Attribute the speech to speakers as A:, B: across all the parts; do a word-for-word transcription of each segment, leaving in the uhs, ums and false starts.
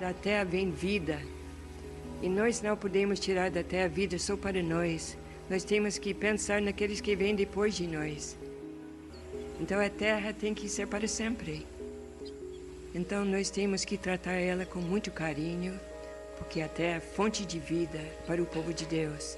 A: Da terra vem vida. E nós não podemos tirar da terra vida só para nós. Nós temos que pensar naqueles que vêm depois de nós. Então a terra tem que ser para sempre. Então nós temos que tratar ela com muito carinho, porque a terra é fonte de vida para o povo de Deus.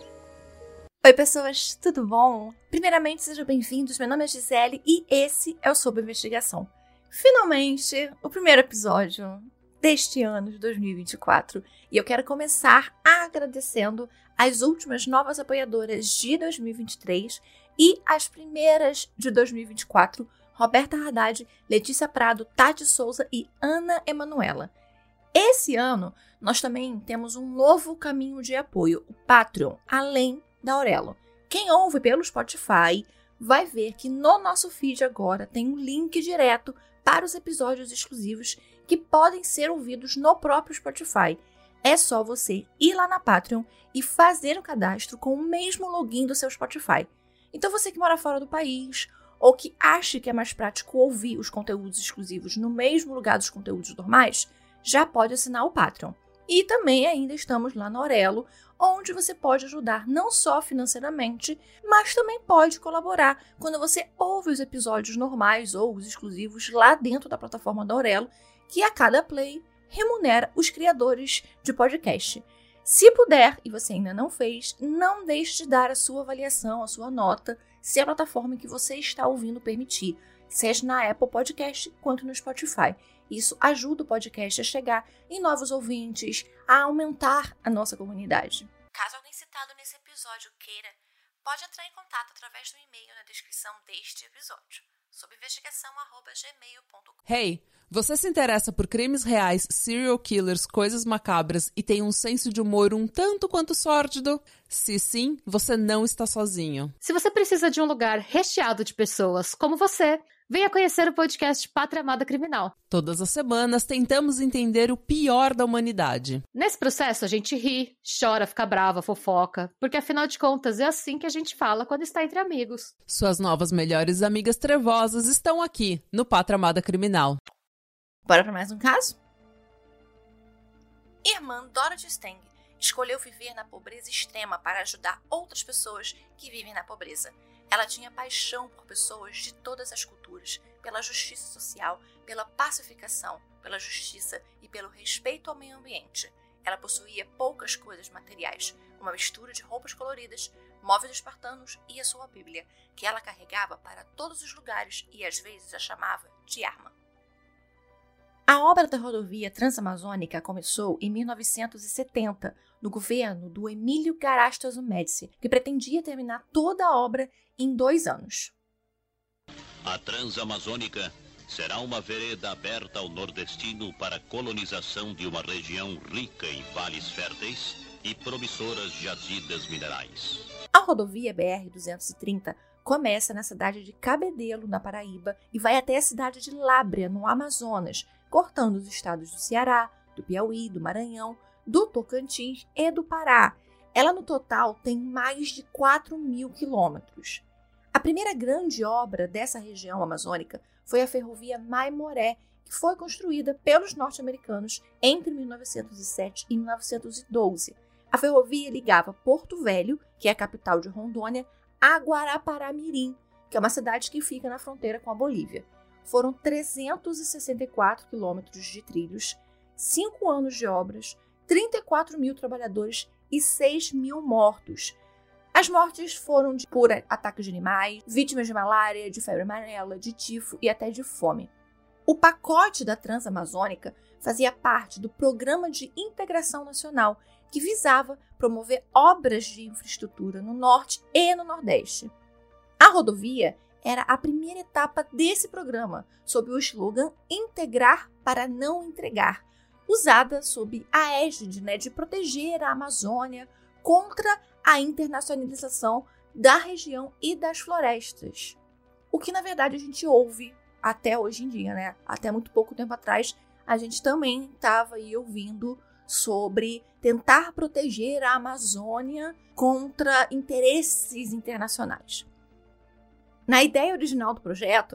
B: Oi pessoas, tudo bom? Primeiramente sejam bem-vindos, meu nome é Gisele e esse é o Sob Investigação. Finalmente, o primeiro episódio deste ano de dois mil e vinte e quatro, e eu quero começar agradecendo as últimas novas apoiadoras de dois mil e vinte e três e as primeiras de dois mil e vinte e quatro, Roberta Haddad, Letícia Prado, Tati Souza e Ana Emanuela. Esse ano, nós também temos um novo caminho de apoio, o Patreon, além da Aurelo. Quem ouve pelo Spotify vai ver que no nosso feed agora tem um link direto para os episódios exclusivos que podem ser ouvidos no próprio Spotify. É só você ir lá na Patreon e fazer o cadastro com o mesmo login do seu Spotify. Então você que mora fora do país ou que acha que é mais prático ouvir os conteúdos exclusivos no mesmo lugar dos conteúdos normais, já pode assinar o Patreon. E também ainda estamos lá no Aurelo, onde você pode ajudar não só financeiramente, mas também pode colaborar quando você ouve os episódios normais ou os exclusivos lá dentro da plataforma do Aurelo, que a cada play remunera os criadores de podcast. Se puder, e você ainda não fez, não deixe de dar a sua avaliação, a sua nota, se a plataforma que você está ouvindo permitir, seja na Apple Podcast quanto no Spotify. Isso ajuda o podcast a chegar em novos ouvintes, a aumentar a nossa comunidade. Caso alguém citado nesse episódio queira, pode entrar em contato através do e-mail na descrição deste episódio, sob investigação arroba gmail ponto com.
C: Hey, você se interessa por crimes reais, serial killers, coisas macabras e tem um senso de humor um tanto quanto sórdido? Se sim, você não está sozinho.
D: Se você precisa de um lugar recheado de pessoas como você, venha conhecer o podcast Pátria Amada Criminal.
C: Todas as semanas tentamos entender o pior da humanidade.
D: Nesse processo a gente ri, chora, fica brava, fofoca, porque afinal de contas é assim que a gente fala quando está entre amigos.
C: Suas novas melhores amigas trevosas estão aqui, no Pátria Amada Criminal.
B: Bora para mais um caso? Irmã Dorothy Stang escolheu viver na pobreza extrema para ajudar outras pessoas que vivem na pobreza. Ela tinha paixão por pessoas de todas as culturas, pela justiça social, pela pacificação, pela justiça e pelo respeito ao meio ambiente. Ela possuía poucas coisas materiais, uma mistura de roupas coloridas, móveis espartanos e a sua Bíblia, que ela carregava para todos os lugares e às vezes a chamava de arma. A obra da rodovia Transamazônica começou em mil novecentos e setenta, no governo do Emílio Garrastazu Médici, que pretendia terminar toda a obra em dois anos.
E: A Transamazônica será uma vereda aberta ao nordestino para a colonização de uma região rica em vales férteis e promissoras jazidas minerais.
B: A rodovia B R duzentos e trinta começa na cidade de Cabedelo, na Paraíba, e vai até a cidade de Lábrea, no Amazonas, cortando os estados do Ceará, do Piauí, do Maranhão, do Tocantins e do Pará. Ela, no total, tem mais de quatro mil quilômetros. A primeira grande obra dessa região amazônica foi a ferrovia Maimoré, que foi construída pelos norte-americanos entre mil novecentos e sete e mil novecentos e doze. A ferrovia ligava Porto Velho, que é a capital de Rondônia, a Guarapará-Mirim, que é uma cidade que fica na fronteira com a Bolívia. Foram trezentos e sessenta e quatro quilômetros de trilhos, cinco anos de obras, trinta e quatro mil trabalhadores e seis mil mortos. As mortes foram de, por ataques de animais, vítimas de malária, de febre amarela, de tifo e até de fome. O pacote da Transamazônica fazia parte do Programa de Integração Nacional, que visava promover obras de infraestrutura no Norte e no Nordeste. A rodovia era a primeira etapa desse programa, sob o slogan Integrar para não entregar, usada sob a égide, né, de proteger a Amazônia contra a internacionalização da região e das florestas. O que, na verdade, a gente ouve até hoje em dia, né? Até muito pouco tempo atrás, a gente também estava aí ouvindo sobre tentar proteger a Amazônia contra interesses internacionais. Na ideia original do projeto,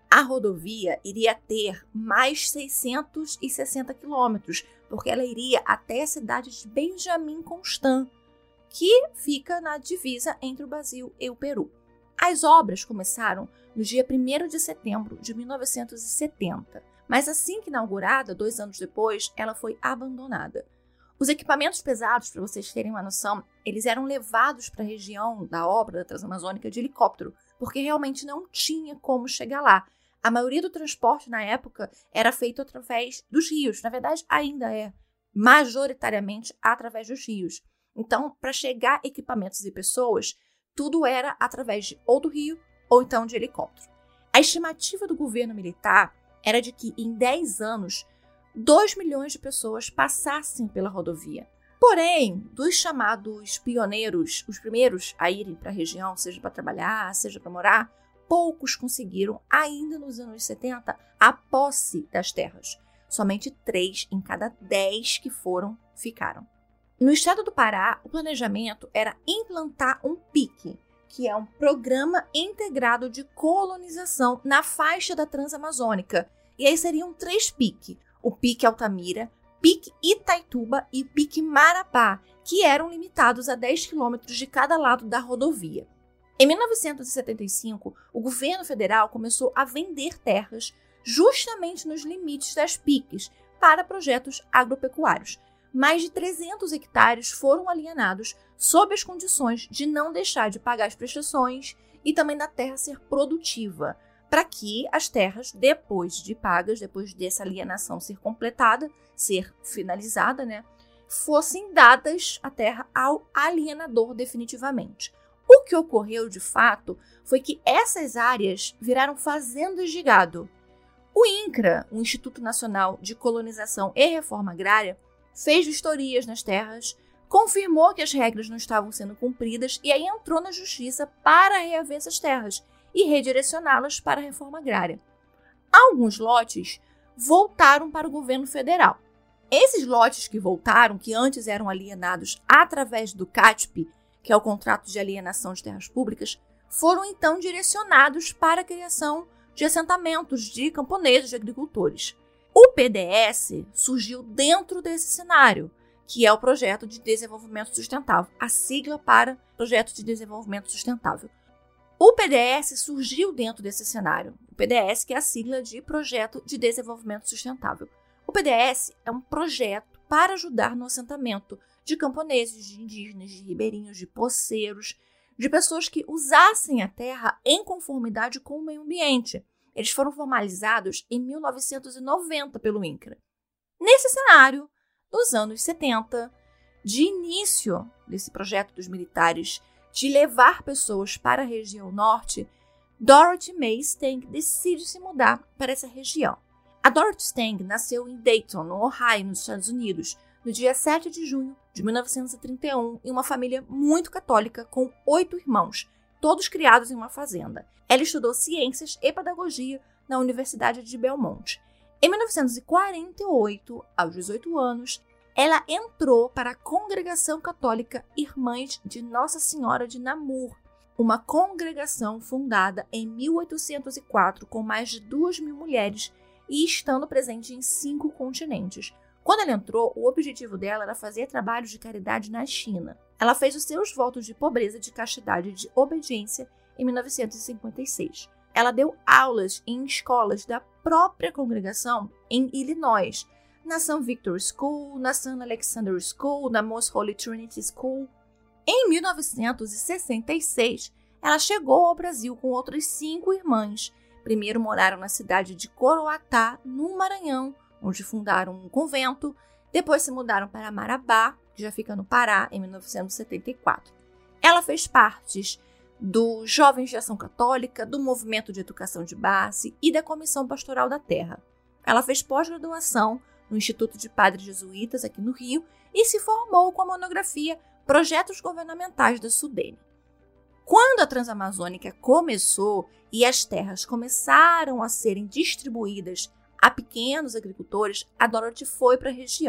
B: A rodovia iria ter mais seiscentos e sessenta quilômetros, porque ela iria até a cidade de Benjamin Constant, que fica na divisa entre o Brasil e o Peru. As obras começaram no dia primeiro de setembro de mil novecentos e setenta, mas assim que inaugurada, dois anos depois, ela foi abandonada. Os equipamentos pesados, para vocês terem uma noção, eles eram levados para a região da obra da Transamazônica de helicóptero, porque realmente não tinha como chegar lá. A maioria do transporte na época era feito através dos rios. Na verdade, ainda é majoritariamente através dos rios. Então, para chegar equipamentos e pessoas, tudo era através de ou do rio ou então de helicóptero. A estimativa do governo militar era de que em dez anos, dois milhões de pessoas passassem pela rodovia. Porém, dos chamados pioneiros, os primeiros a irem para a região, seja para trabalhar, seja para morar, poucos conseguiram, ainda nos anos setenta, a posse das terras. Somente três em cada dez que foram, ficaram. No estado do Pará, o planejamento era implantar um P I C, que é um Programa Integrado de Colonização na faixa da Transamazônica. E aí seriam três P I C, o P I C Altamira, P I C Itaituba e o P I C Marabá, que eram limitados a dez quilômetros de cada lado da rodovia. Em mil novecentos e setenta e cinco, o governo federal começou a vender terras justamente nos limites das P I Cs para projetos agropecuários. Mais de trezentos hectares foram alienados sob as condições de não deixar de pagar as prestações e também da terra ser produtiva, para que as terras, depois de pagas, depois dessa alienação ser completada, ser finalizada, né, fossem dadas a terra ao alienador definitivamente. O que ocorreu de fato foi que essas áreas viraram fazendas de gado. O INCRA, o Instituto Nacional de Colonização e Reforma Agrária, fez vistorias nas terras, confirmou que as regras não estavam sendo cumpridas e aí entrou na justiça para reaver essas terras e redirecioná-las para a reforma agrária. Alguns lotes voltaram para o governo federal. Esses lotes que voltaram, que antes eram alienados através do CATP, que é o Contrato de Alienação de Terras Públicas, foram então direcionados para a criação de assentamentos de camponeses, de agricultores. O P D S surgiu dentro desse cenário, que é o Projeto de Desenvolvimento Sustentável, a sigla para Projeto de Desenvolvimento Sustentável. O P D S surgiu dentro desse cenário. O P D S, que é a sigla de Projeto de Desenvolvimento Sustentável. O P D S é um projeto para ajudar no assentamento de camponeses, de indígenas, de ribeirinhos, de poceiros, de pessoas que usassem a terra em conformidade com o meio ambiente. Eles foram formalizados em mil novecentos e noventa pelo INCRA. Nesse cenário, nos anos setenta, de início desse projeto dos militares de levar pessoas para a região norte, Dorothy May Stang decide se mudar para essa região. A Dorothy Stang nasceu em Dayton, no Ohio, nos Estados Unidos, no dia sete de junho de mil novecentos e trinta e um, em uma família muito católica com oito irmãos, todos criados em uma fazenda. Ela estudou ciências e pedagogia na Universidade de Belmont. Em mil novecentos e quarenta e oito, aos dezoito anos, ela entrou para a Congregação Católica Irmãs de Nossa Senhora de Namur, uma congregação fundada em mil oitocentos e quatro com mais de duas mil mulheres e estando presente em cinco continentes. Quando ela entrou, o objetivo dela era fazer trabalhos de caridade na China. Ela fez os seus votos de pobreza, de castidade e de obediência em mil novecentos e cinquenta e seis. Ela deu aulas em escolas da própria congregação em Illinois, na Saint Victor School, na Saint Alexander School, na Most Holy Trinity School. Em mil novecentos e sessenta e seis, ela chegou ao Brasil com outras cinco irmãs. Primeiro moraram na cidade de Coroatá, no Maranhão, onde fundaram um convento. Depois se mudaram para Marabá, que já fica no Pará, em mil novecentos e setenta e quatro. Ela fez parte do Jovens de Ação Católica, do Movimento de Educação de Base e da Comissão Pastoral da Terra. Ela fez pós-graduação no Instituto de Padres Jesuítas, aqui no Rio, e se formou com a monografia Projetos Governamentais da Sudene. Quando a Transamazônica começou e as terras começaram a serem distribuídas a pequenos agricultores, a Dorothy foi para a região.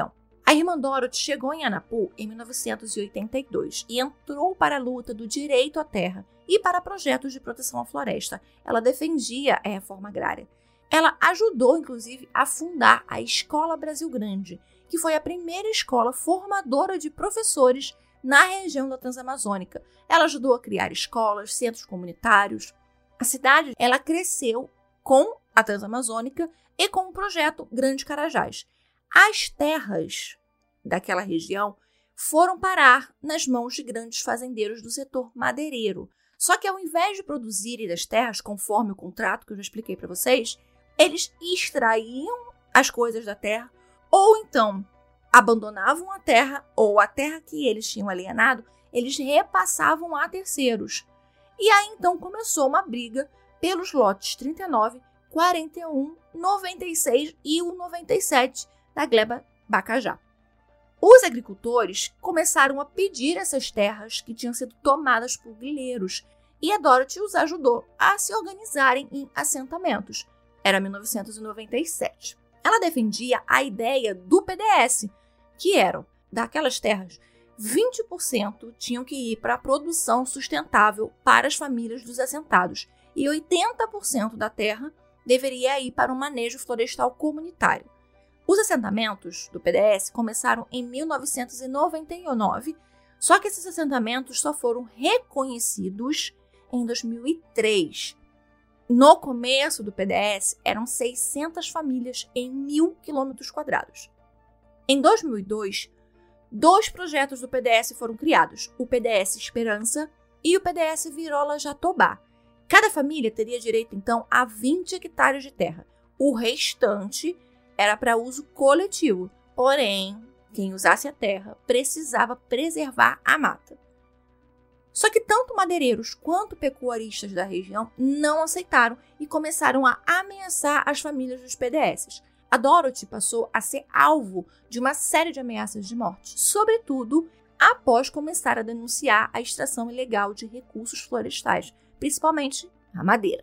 B: A irmã Dorothy chegou em Anapu em mil novecentos e oitenta e dois e entrou para a luta do direito à terra e para projetos de proteção à floresta. Ela defendia a reforma agrária. Ela ajudou, inclusive, a fundar a Escola Brasil Grande, que foi a primeira escola formadora de professores na região da Transamazônica. Ela ajudou a criar escolas, centros comunitários. A cidade ela cresceu com a Transamazônica e com o projeto Grande Carajás. As terras daquela região foram parar nas mãos de grandes fazendeiros do setor madeireiro. Só que ao invés de produzirem das terras, conforme o contrato que eu já expliquei para vocês, eles extraíam as coisas da terra ou então abandonavam a terra ou a terra que eles tinham alienado, eles repassavam a terceiros. E aí então começou uma briga pelos lotes trinta e nove, quarenta e um, noventa e seis e o noventa e sete da gleba Bacajá. Os agricultores começaram a pedir essas terras que tinham sido tomadas por grileiros e a Dorothy os ajudou a se organizarem em assentamentos. Era mil novecentos e noventa e sete. Ela defendia a ideia do P D S, que eram, daquelas terras, vinte por cento tinham que ir para a produção sustentável para as famílias dos assentados e oitenta por cento da terra deveria ir para o manejo florestal comunitário. Os assentamentos do P D S começaram em mil novecentos e noventa e nove, só que esses assentamentos só foram reconhecidos em dois mil e três. No começo do P D S, eram seiscentas famílias em mil quilômetros quadrados. Em dois mil e dois, dois projetos do P D S foram criados, o P D S Esperança e o P D S Virola Jatobá. Cada família teria direito, então, a vinte hectares de terra. O restante era para uso coletivo, porém, quem usasse a terra precisava preservar a mata. Só que tanto madeireiros quanto pecuaristas da região não aceitaram e começaram a ameaçar as famílias dos P D S. A Dorothy passou a ser alvo de uma série de ameaças de morte, sobretudo após começar a denunciar a extração ilegal de recursos florestais, principalmente a madeira.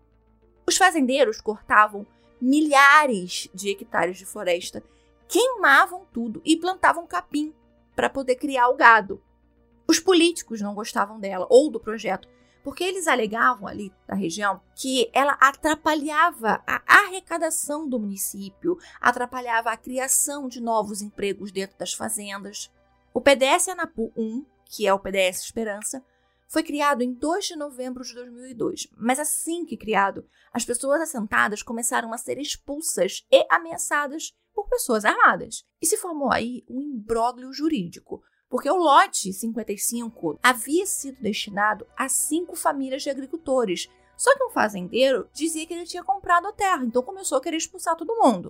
B: Os fazendeiros cortavam milhares de hectares de floresta, queimavam tudo e plantavam capim para poder criar o gado. Os políticos não gostavam dela ou do projeto, porque eles alegavam ali da região que ela atrapalhava a arrecadação do município, atrapalhava a criação de novos empregos dentro das fazendas. O P D S Anapu um, que é o P D S Esperança, foi criado em dois de novembro de dois mil e dois, mas assim que criado, as pessoas assentadas começaram a ser expulsas e ameaçadas por pessoas armadas. E se formou aí um imbróglio jurídico, porque o lote cinquenta e cinco havia sido destinado a cinco famílias de agricultores, só que um fazendeiro dizia que ele tinha comprado a terra, então começou a querer expulsar todo mundo.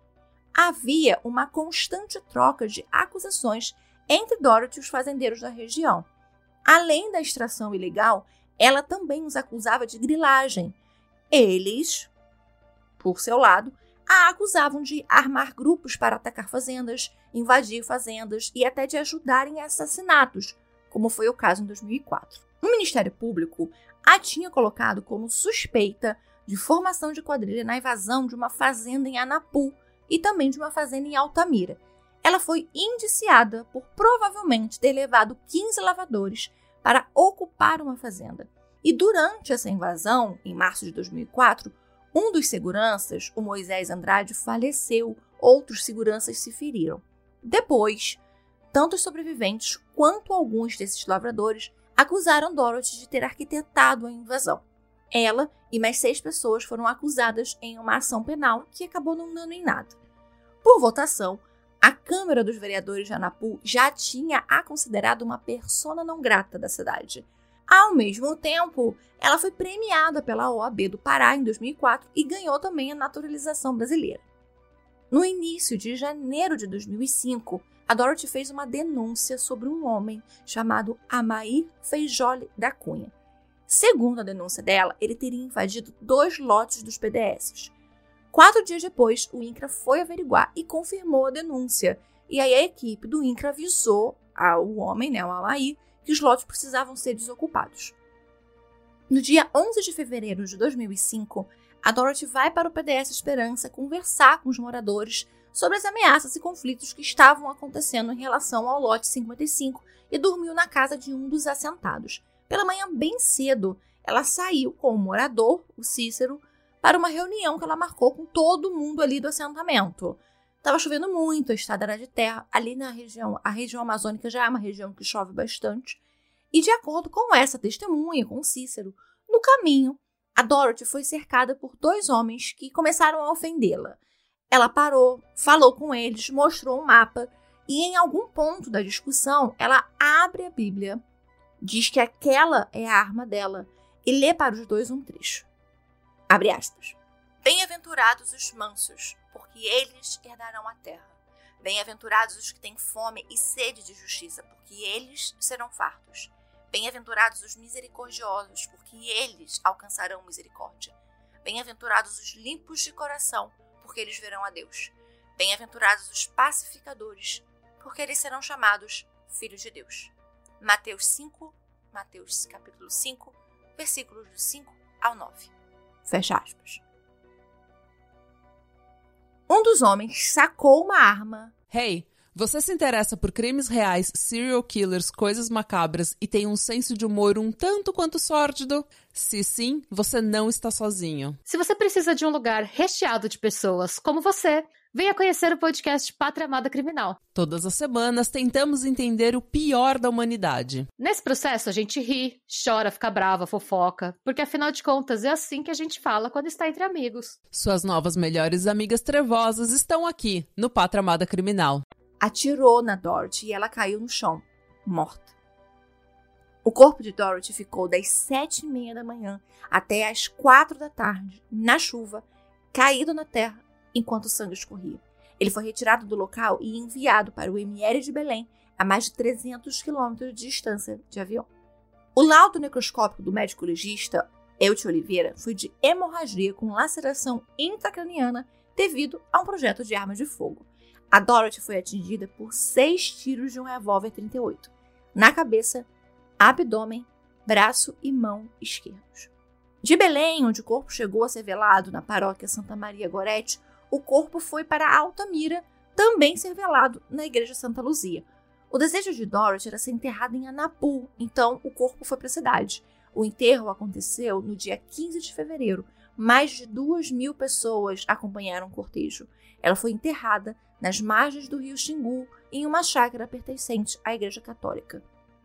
B: Havia uma constante troca de acusações entre Dorothy e os fazendeiros da região. Além da extração ilegal, ela também os acusava de grilagem. Eles, por seu lado, a acusavam de armar grupos para atacar fazendas, invadir fazendas e até de ajudarem a assassinatos, como foi o caso em dois mil e quatro. O Ministério Público a tinha colocado como suspeita de formação de quadrilha na invasão de uma fazenda em Anapu e também de uma fazenda em Altamira. Ela foi indiciada por provavelmente ter levado quinze lavradores para ocupar uma fazenda. E durante essa invasão, em março de dois mil e quatro, um dos seguranças, o Moisés Andrade, faleceu, outros seguranças se feriram. Depois, tanto os sobreviventes quanto alguns desses lavradores acusaram Dorothy de ter arquitetado a invasão. Ela e mais seis pessoas foram acusadas em uma ação penal que acabou não dando em nada. Por votação, a Câmara dos Vereadores de Anapu já tinha a considerado uma persona não grata da cidade. Ao mesmo tempo, ela foi premiada pela O A B do Pará em dois mil e quatro e ganhou também a naturalização brasileira. No início de janeiro de dois mil e cinco, a Dorothy fez uma denúncia sobre um homem chamado Amair Feijoli da Cunha. Segundo a denúncia dela, ele teria invadido dois lotes dos P D S. Quatro dias depois, o INCRA foi averiguar e confirmou a denúncia. E aí a equipe do INCRA avisou ao homem, né, o Amair, que os lotes precisavam ser desocupados. No dia onze de fevereiro de dois mil e cinco, a Dorothy vai para o P D S Esperança conversar com os moradores sobre as ameaças e conflitos que estavam acontecendo em relação ao lote cinquenta e cinco e dormiu na casa de um dos assentados. Pela manhã, bem cedo, ela saiu com o morador, o Cícero, para uma reunião que ela marcou com todo mundo ali do assentamento. Estava chovendo muito, a estrada era de terra. Ali na região, a região amazônica já é uma região que chove bastante. E de acordo com essa testemunha, com Cícero, no caminho, a Dorothy foi cercada por dois homens que começaram a ofendê-la. Ela parou, falou com eles, mostrou um mapa e em algum ponto da discussão, ela abre a Bíblia, diz que aquela é a arma dela e lê para os dois um trecho. Abre aspas. Bem-aventurados os mansos, porque eles herdarão a terra. Bem-aventurados os que têm fome e sede de justiça, porque eles serão fartos. Bem-aventurados os misericordiosos, porque eles alcançarão misericórdia. Bem-aventurados os limpos de coração, porque eles verão a Deus. Bem-aventurados os pacificadores, porque eles serão chamados filhos de Deus. Mateus cinco, Mateus capítulo cinco, versículos do cinco ao nove. Fecha aspas. Um dos homens sacou uma arma.
C: Hey, você se interessa por crimes reais, serial killers, coisas macabras e tem um senso de humor um tanto quanto sórdido? Se sim, você não está sozinho.
D: Se você precisa de um lugar recheado de pessoas como você, venha conhecer o podcast Pátria Amada Criminal.
C: Todas as semanas tentamos entender o pior da humanidade.
D: Nesse processo a gente ri, chora, fica brava, fofoca, porque afinal de contas é assim que a gente fala quando está entre amigos.
C: Suas novas melhores amigas trevosas estão aqui, no Pátria Amada Criminal.
B: Atirou na Dorothy e ela caiu no chão, morta. O corpo de Dorothy ficou das sete e meia da manhã até as quatro da tarde, na chuva, caído na terra, enquanto o sangue escorria. Ele foi retirado do local e enviado para o M L de Belém, a mais de trezentos quilômetros de distância de avião. O laudo necroscópico do médico legista, Elti Oliveira, foi de hemorragia com laceração intracraniana devido a um projeto de arma de fogo. A Dorothy foi atingida por seis tiros de um revólver trinta e oito, na cabeça, abdômen, braço e mão esquerdos. De Belém, onde o corpo chegou a ser velado na paróquia Santa Maria Gorete, o corpo foi para Altamira, também ser velado na igreja Santa Luzia. O desejo de Dorothy era ser enterrada em Anapu, então o corpo foi para a cidade. O enterro aconteceu no dia quinze de fevereiro. Mais de duas mil pessoas acompanharam o cortejo. Ela foi enterrada nas margens do rio Xingu, em uma chácara pertencente à Igreja Católica.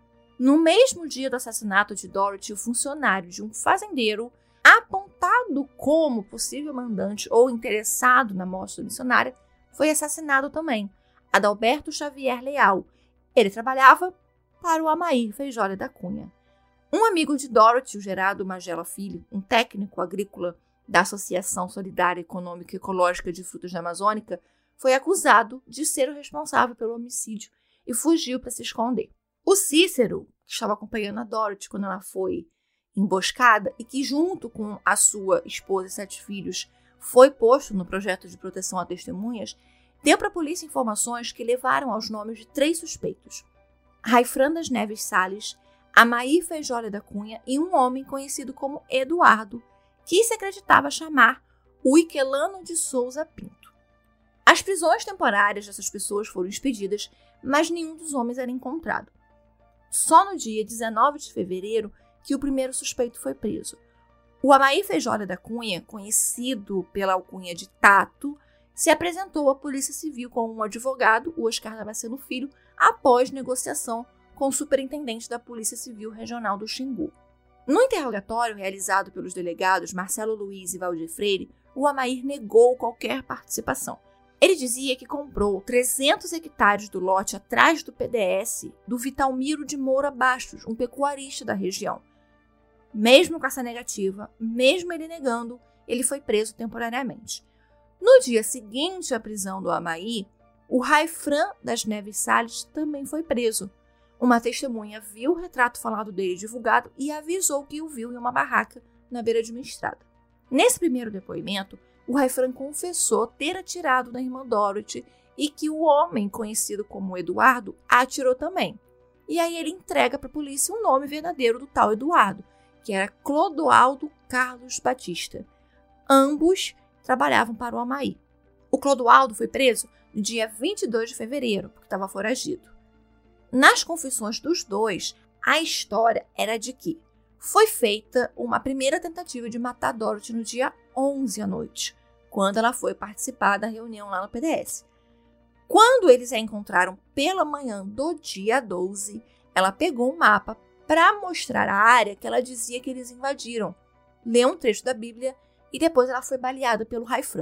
B: No mesmo dia do assassinato de Dorothy, o funcionário de um fazendeiro, apontado como possível mandante ou interessado na morte da missionária, foi assassinado também, Adalberto Xavier Leal. Ele trabalhava para o Amair Feijó da Cunha. Um amigo de Dorothy, o Gerardo Magela Filho, um técnico agrícola da Associação Solidária Econômica e Ecológica de Frutas da Amazônica, foi acusado de ser o responsável pelo homicídio e fugiu para se esconder. O Cícero, que estava acompanhando a Dorothy quando ela foi emboscada e que, junto com a sua esposa e sete filhos, foi posto no projeto de proteção a testemunhas, deu para a polícia informações que levaram aos nomes de três suspeitos: Raifran das Neves Salles, Amair Feijó da Cunha e um homem conhecido como Eduardo, que se acreditava chamar o Iquelano de Souza Pinto. As prisões temporárias dessas pessoas foram expedidas, mas nenhum dos homens era encontrado. Só no dia dezenove de fevereiro que o primeiro suspeito foi preso. O Amair Feijó da Cunha, conhecido pela alcunha de Tato, se apresentou à Polícia Civil com um advogado, o Oscar Damasceno Filho, após negociação com o superintendente da Polícia Civil Regional do Xingu. No interrogatório realizado pelos delegados Marcelo Luiz e Valdir Freire, o Amair negou qualquer participação. Ele dizia que comprou trezentos hectares do lote atrás do P D S do Vitalmiro de Moura Bastos, um pecuarista da região. Mesmo com essa negativa, mesmo ele negando, ele foi preso temporariamente. No dia seguinte à prisão do Amair, o Raifran das Neves Salles também foi preso. Uma testemunha viu o retrato falado dele divulgado e avisou que o viu em uma barraca na beira de uma estrada. Nesse primeiro depoimento, o Raifran confessou ter atirado na irmã Dorothy e que o homem, conhecido como Eduardo, atirou também. E aí ele entrega para a polícia o nome verdadeiro do tal Eduardo, que era Clodoaldo Carlos Batista. Ambos trabalhavam para o Amair. O Clodoaldo foi preso no dia vinte e dois de fevereiro, porque estava foragido. Nas confissões dos dois, a história era de que foi feita uma primeira tentativa de matar Dorothy no dia onze à noite, quando ela foi participar da reunião lá no P D S. Quando eles a encontraram pela manhã do dia doze, ela pegou um mapa para mostrar a área que ela dizia que eles invadiram, leu um trecho da Bíblia e depois ela foi baleada pelo Raifran.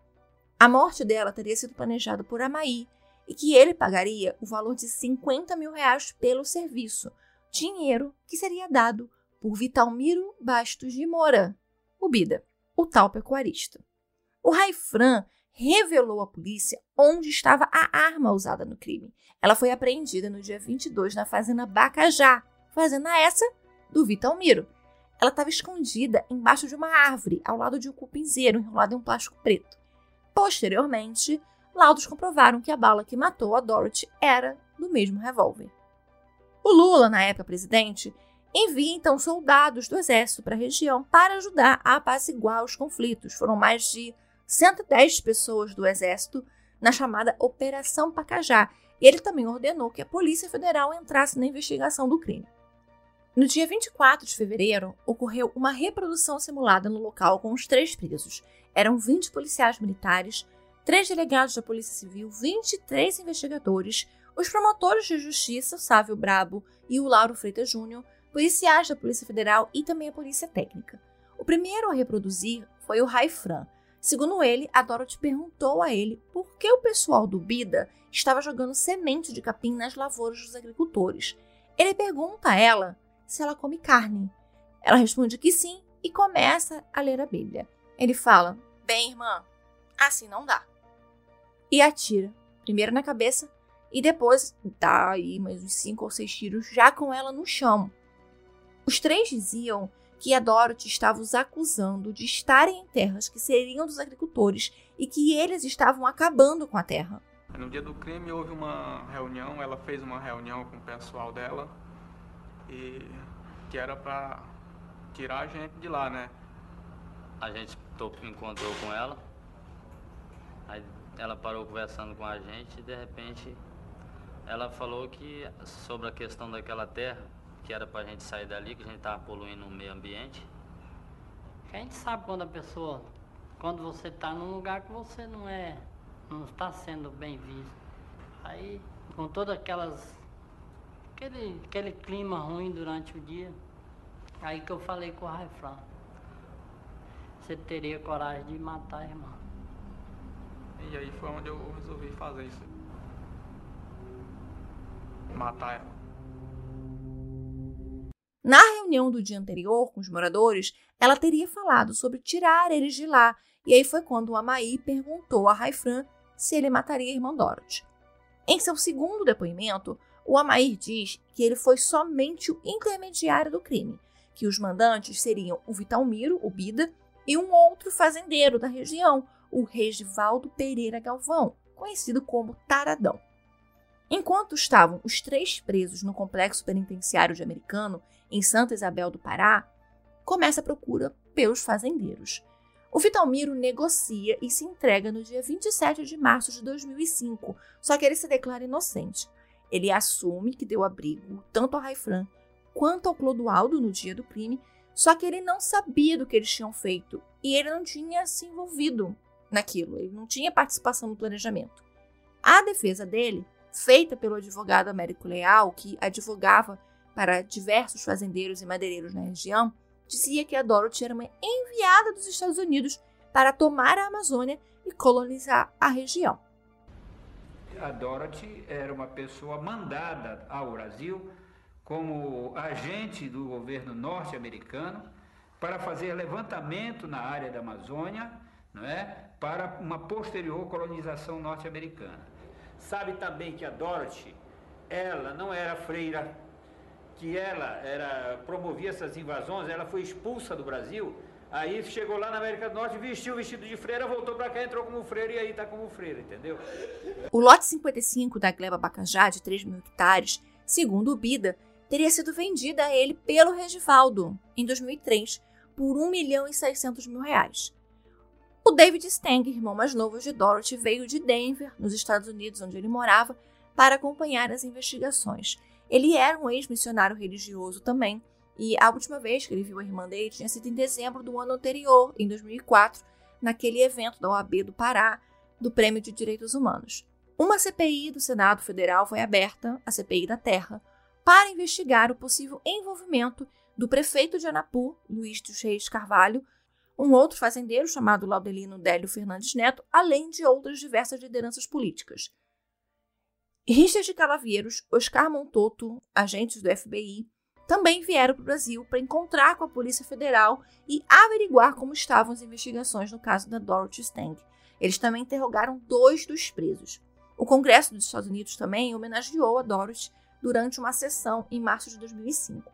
B: A morte dela teria sido planejada por Amaí e que ele pagaria o valor de cinquenta mil reais pelo serviço, dinheiro que seria dado por Vitalmiro Bastos de Moura, o Bida, o tal pecuarista. O Raifran revelou à polícia onde estava a arma usada no crime. Ela foi apreendida no dia vinte e dois na fazenda Bacajá, fazenda essa do Vitalmiro. Ela estava escondida embaixo de uma árvore, ao lado de um cupinzeiro enrolado em um plástico preto. Posteriormente, laudos comprovaram que a bala que matou a Dorothy era do mesmo revólver. O Lula, na época presidente, envia então soldados do exército para a região para ajudar a apaziguar os conflitos. Foram mais de cento e dez pessoas do exército na chamada Operação Pacajá, e ele também ordenou que a Polícia Federal entrasse na investigação do crime. No dia vinte e quatro de fevereiro, ocorreu uma reprodução simulada no local com os três presos. Eram vinte policiais militares, três delegados da Polícia Civil, vinte e três investigadores, os promotores de justiça, o Sávio Brabo e o Lauro Freitas Júnior, policiais da Polícia Federal e também a Polícia Técnica. O primeiro a reproduzir foi o Raifran. Segundo ele, a Dorothy perguntou a ele por que o pessoal do Bida estava jogando semente de capim nas lavouras dos agricultores. Ele pergunta a ela se ela come carne. Ela responde que sim e começa a ler a Bíblia. Ele fala: "Bem, irmã, assim não dá." E atira, primeiro na cabeça e depois dá aí mais uns cinco ou seis tiros já com ela no chão. Os três diziam que a Dorothy estava os acusando de estarem em terras que seriam dos agricultores e que eles estavam acabando com a terra.
F: No dia do crime houve uma reunião, ela fez uma reunião com o pessoal dela e que era para tirar a gente de lá, né?
G: A gente encontrou com ela, aí ela parou conversando com a gente e de repente ela falou que sobre a questão daquela terra, que era pra gente sair dali, que a gente tava poluindo o meio ambiente.
H: A gente sabe quando a pessoa, quando você tá num lugar que você não é, não está sendo bem visto. Aí, com todas aquelas, aquele, aquele clima ruim durante o dia, aí que eu falei com o Raifran: você teria coragem de matar a irmã.
F: E aí foi onde eu resolvi fazer isso. Matar ela.
B: Na reunião do dia anterior com os moradores, ela teria falado sobre tirar eles de lá, e aí foi quando o Amaí perguntou a Raifran se ele mataria a irmã Dorothy. Em seu segundo depoimento, o Amaí diz que ele foi somente o intermediário do crime, que os mandantes seriam o Vitalmiro, o Bida, e um outro fazendeiro da região, o Regivaldo Pereira Galvão, conhecido como Taradão. Enquanto estavam os três presos no complexo penitenciário de Americano, em Santa Isabel do Pará, começa a procura pelos fazendeiros. O Vitalmiro negocia e se entrega no dia vinte e sete de março de dois mil e cinco, só que ele se declara inocente. Ele assume que deu abrigo tanto ao Raifran quanto ao Clodoaldo no dia do crime, só que ele não sabia do que eles tinham feito e ele não tinha se envolvido naquilo, ele não tinha participação no planejamento. A defesa dele, feita pelo advogado Américo Leal, que advogava para diversos fazendeiros e madeireiros na região, dizia que a Dorothy era uma enviada dos Estados Unidos para tomar a Amazônia e colonizar a região.
I: A Dorothy era uma pessoa mandada ao Brasil como agente do governo norte-americano para fazer levantamento na área da Amazônia, não é? Para uma posterior colonização norte-americana. Sabe também que a Dorothy, ela não era freira, que ela era, promovia essas invasões, ela foi expulsa do Brasil, aí chegou lá na América do Norte, vestiu o vestido de freira, voltou para cá, entrou como freira e aí está como freira, entendeu?
B: O lote cinquenta e cinco da gleba Bacajá, de três mil hectares, segundo o Bida, teria sido vendida a ele pelo Regivaldo, em dois mil e três, por um milhão e seiscentos mil reais. O David Stang, irmão mais novo de Dorothy, veio de Denver, nos Estados Unidos, onde ele morava, para acompanhar as investigações. Ele era um ex-missionário religioso também, e a última vez que ele viu a irmã dele tinha sido em dezembro do ano anterior, em dois mil e quatro, naquele evento da O A B do Pará, do Prêmio de Direitos Humanos. Uma C P I do Senado Federal foi aberta, a C P I da Terra, para investigar o possível envolvimento do prefeito de Anapu, Luiz dos Reis Carvalho, um outro fazendeiro chamado Laudelino Délio Fernandes Neto, além de outras diversas lideranças políticas. Richard Calavieiros, Oscar Montoto, agentes do F B I, também vieram para o Brasil para encontrar com a Polícia Federal e averiguar como estavam as investigações no caso da Dorothy Stang. Eles também interrogaram dois dos presos. O Congresso dos Estados Unidos também homenageou a Dorothy durante uma sessão em março de dois mil e cinco.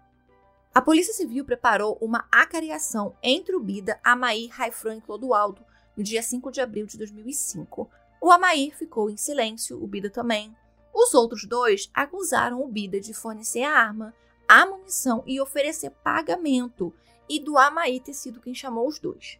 B: A Polícia Civil preparou uma acariação entre o Bida, Amair, Raifran e Clodoaldo no dia cinco de abril de dois mil e cinco. O Amair ficou em silêncio, o Bida também. Os outros dois acusaram o Bida de fornecer a arma, a munição e oferecer pagamento, e do Amair ter sido quem chamou os dois.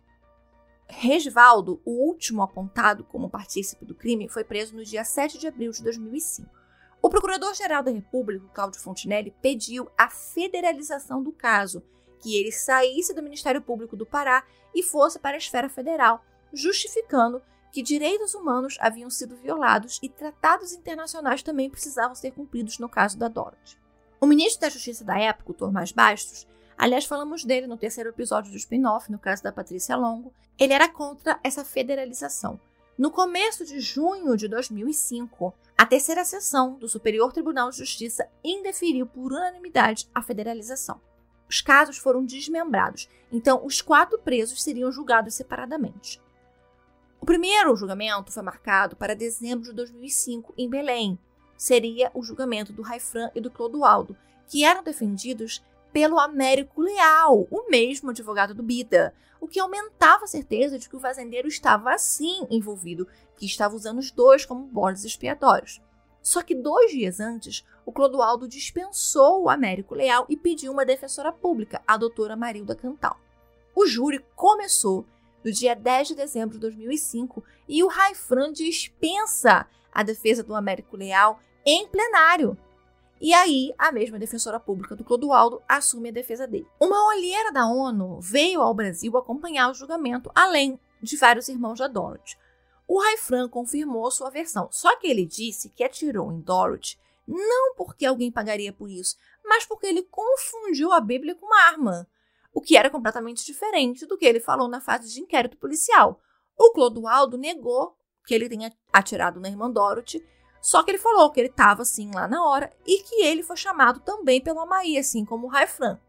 B: Regivaldo, o último apontado como partícipe do crime, foi preso no dia sete de abril de dois mil e cinco. O Procurador-Geral da República, Cláudio Fontinelli, pediu a federalização do caso, que ele saísse do Ministério Público do Pará e fosse para a esfera federal, justificando que direitos humanos haviam sido violados e tratados internacionais também precisavam ser cumpridos no caso da Dorothy. O ministro da Justiça da época, o Tomás Bastos, aliás, falamos dele no terceiro episódio do spin-off, no caso da Patrícia Longo, ele era contra essa federalização. No começo de junho de dois mil e cinco, a terceira sessão do Superior Tribunal de Justiça indeferiu por unanimidade a federalização. Os casos foram desmembrados, então os quatro presos seriam julgados separadamente. O primeiro julgamento foi marcado para dezembro de dois mil e cinco, em Belém. Seria o julgamento do Raifran e do Clodoaldo, que eram defendidos pelo Américo Leal, o mesmo advogado do Bida, o que aumentava a certeza de que o fazendeiro estava assim envolvido, que estava usando os dois como bodes expiatórios. Só que dois dias antes, o Clodoaldo dispensou o Américo Leal e pediu uma defensora pública, a doutora Marilda Cantal. O júri começou no dia dez de dezembro de dois mil e cinco e o Raifran dispensa a defesa do Américo Leal em plenário. E aí, a mesma defensora pública do Clodoaldo assume a defesa dele. Uma olheira da ONU veio ao Brasil acompanhar o julgamento, além de vários irmãos da Dorothy. O Raifran confirmou sua versão, só que ele disse que atirou em Dorothy não porque alguém pagaria por isso, mas porque ele confundiu a Bíblia com uma arma, o que era completamente diferente do que ele falou na fase de inquérito policial. O Clodoaldo negou que ele tenha atirado na irmã Dorothy, só que ele falou que ele estava assim lá na hora e que ele foi chamado também pelo Amair, assim como o Raifran.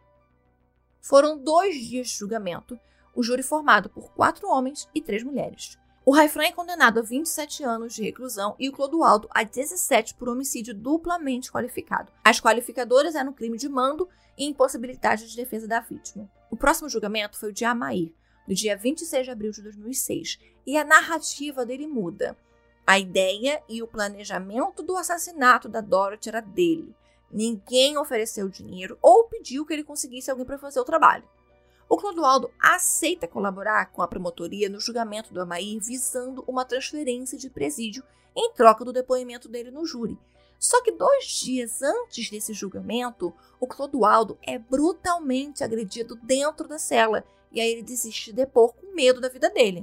B: Foram dois dias de julgamento, o júri formado por quatro homens e três mulheres. O Raifran é condenado a vinte e sete anos de reclusão e o Clodoaldo a dezessete por homicídio duplamente qualificado. As qualificadoras eram crime de mando e impossibilidade de defesa da vítima. O próximo julgamento foi o de Amair, no dia vinte e seis de abril de dois mil e seis, e a narrativa dele muda. A ideia e o planejamento do assassinato da Dorothy era dele. Ninguém ofereceu dinheiro ou pediu que ele conseguisse alguém para fazer o trabalho. O Clodoaldo aceita colaborar com a promotoria no julgamento do Amair visando uma transferência de presídio em troca do depoimento dele no júri. Só que dois dias antes desse julgamento, o Clodoaldo é brutalmente agredido dentro da cela e aí ele desiste de depor com medo da vida dele.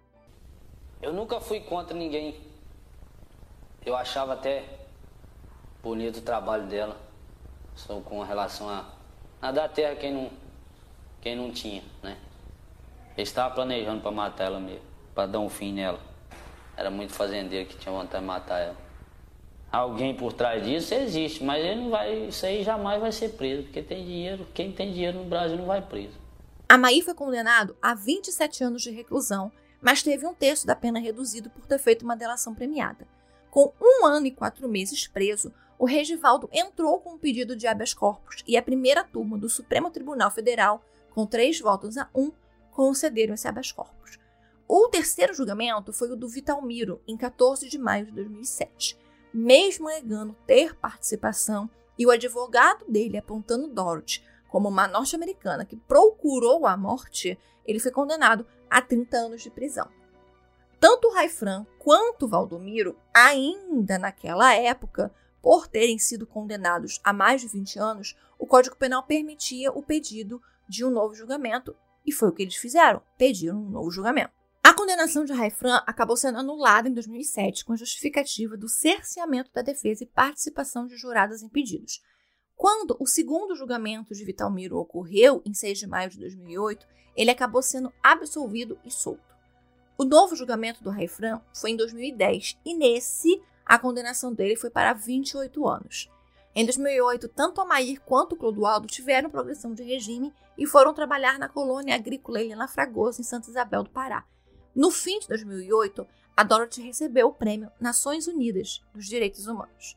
G: Eu nunca fui contra ninguém. Eu achava até bonito o trabalho dela, só com relação a, a dar terra quem não, quem não tinha, né? Eles estavam planejando para matar ela mesmo, para dar um fim nela. Era muito fazendeiro que tinha vontade de matar ela. Alguém por trás disso existe, mas ele não vai, isso aí jamais vai ser preso, porque tem dinheiro, quem tem dinheiro no Brasil não vai preso.
B: Amair foi condenado a vinte e sete anos de reclusão, mas teve um terço da pena reduzido por ter feito uma delação premiada. Com um ano e quatro meses preso, o Regivaldo entrou com um pedido de habeas corpus e a primeira turma do Supremo Tribunal Federal, com três votos a um, concederam esse habeas corpus. O terceiro julgamento foi o do Vitalmiro, em quatorze de maio de dois mil e sete. Mesmo negando ter participação e o advogado dele apontando Dorothy como uma norte-americana que procurou a morte, ele foi condenado a trinta anos de prisão. Tanto o Raifran quanto o Valdomiro, ainda naquela época, por terem sido condenados a mais de vinte anos, o Código Penal permitia o pedido de um novo julgamento, e foi o que eles fizeram, pediram um novo julgamento. A condenação de Raifran acabou sendo anulada em dois mil e sete com a justificativa do cerceamento da defesa e participação de jurados impedidos. Quando o segundo julgamento de Vitalmiro ocorreu, em seis de maio de dois mil e oito, ele acabou sendo absolvido e solto. O novo julgamento do Raifran foi em dois mil e dez e nesse a condenação dele foi para vinte e oito anos. Em dois mil e oito, tanto a Mair quanto o Clodoaldo tiveram progressão de regime e foram trabalhar na colônia agrícola Helena Fragoso, em Santa Isabel do Pará. No fim de dois mil e oito, a Dorothy recebeu o prêmio Nações Unidas dos Direitos Humanos.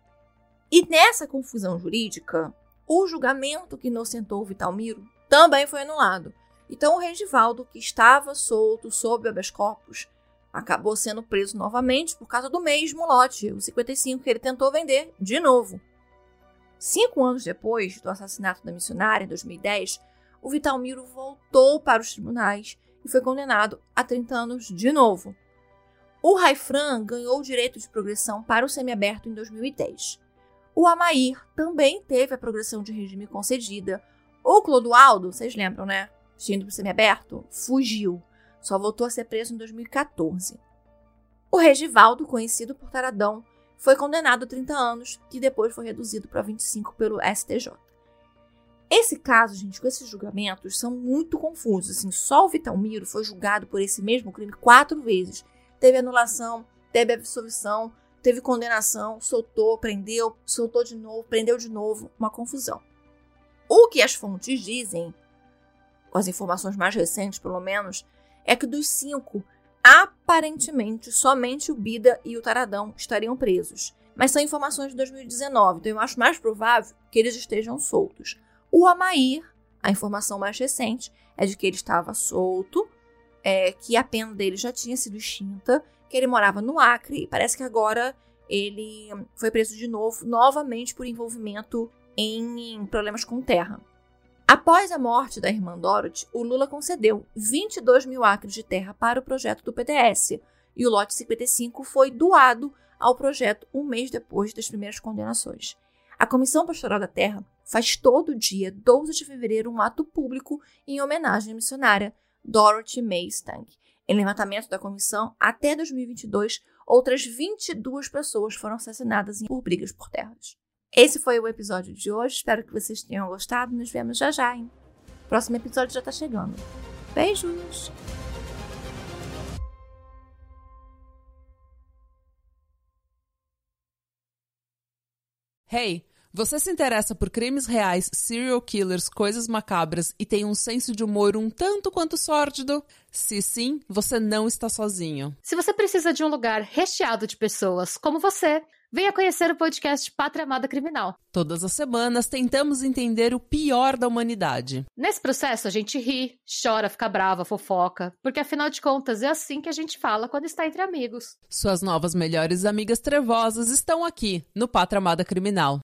B: E nessa confusão jurídica, o julgamento que inocentou o Vitalmiro também foi anulado. Então o Regivaldo, que estava solto sob habeas corpus, acabou sendo preso novamente por causa do mesmo lote, o cinquenta e cinco, que ele tentou vender de novo. Cinco anos depois do assassinato da missionária, em dois mil e dez, o Vitalmiro voltou para os tribunais e foi condenado a trinta anos de novo. O Raifran ganhou o direito de progressão para o semiaberto em dois mil e dez. O Amair também teve a progressão de regime concedida. O Clodoaldo, vocês lembram, né? Indo para o semiaberto, fugiu. Só voltou a ser preso em dois mil e catorze. O Regivaldo, conhecido por Taradão, foi condenado a trinta anos, que depois foi reduzido para vinte e cinco pelo S T J. Esse caso, gente, com esses julgamentos, são muito confusos. Assim, só o Vitalmiro foi julgado por esse mesmo crime quatro vezes. Teve anulação, teve absolvição, teve condenação, soltou, prendeu, soltou de novo, prendeu de novo. Uma confusão. O que as fontes dizem, com as informações mais recentes pelo menos, é que dos cinco, aparentemente, somente o Bida e o Taradão estariam presos. Mas são informações de dois mil e dezenove, então eu acho mais provável que eles estejam soltos. O Amair, a informação mais recente, é de que ele estava solto, é, que a pena dele já tinha sido extinta, que ele morava no Acre, e parece que agora ele foi preso de novo, novamente por envolvimento em, em problemas com terra. Após a morte da irmã Dorothy, o Lula concedeu vinte e dois mil acres de terra para o projeto do P D S, e o lote cinquenta e cinco foi doado ao projeto um mês depois das primeiras condenações. A Comissão Pastoral da Terra faz todo dia, doze de fevereiro, um ato público em homenagem à missionária Dorothy May Stange. Em levantamento da comissão, até dois mil e vinte e dois, outras vinte e duas pessoas foram assassinadas por brigas por terras. Esse foi o episódio de hoje. Espero que vocês tenham gostado. Nos vemos já já, hein? O próximo episódio já tá chegando. Beijos!
C: Hey, você se interessa por crimes reais, serial killers, coisas macabras e tem um senso de humor um tanto quanto sórdido? Se sim, você não está sozinho.
D: Se você precisa de um lugar recheado de pessoas como você, venha conhecer o podcast Pátria Amada Criminal.
C: Todas as semanas tentamos entender o pior da humanidade.
D: Nesse processo a gente ri, chora, fica brava, fofoca, porque afinal de contas é assim que a gente fala quando está entre amigos.
C: Suas novas melhores amigas trevosas estão aqui no Pátria Amada Criminal.